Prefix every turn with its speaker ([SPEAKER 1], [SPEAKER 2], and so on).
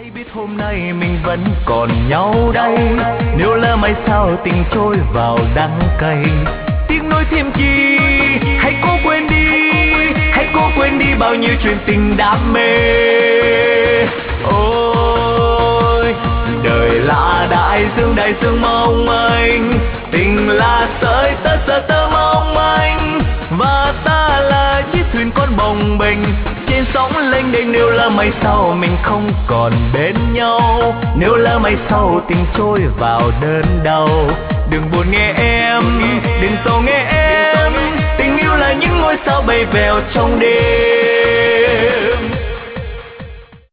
[SPEAKER 1] Hãy biết hôm nay mình vẫn còn nhau đây. Nếu lỡ mai sau tình trôi vào đắng cay, tiếc nuối thêm chi. Hãy cố quên đi, hãy cố quên đi bao nhiêu chuyện tình đam mê. Ôi đời là đại dương mong manh, tình là sợi tơ sợi tơ mong manh, và ta là chiếc thuyền con bồng bềnh trên sóng lênh đênh. Nếu lỡ mai sau mình không còn bên nhau, nếu lỡ mai sau tình trôi vào đơn đau, đừng buồn nghe em, đừng sầu nghe em, tình yêu là những ngôi sao bay vèo trong đêm.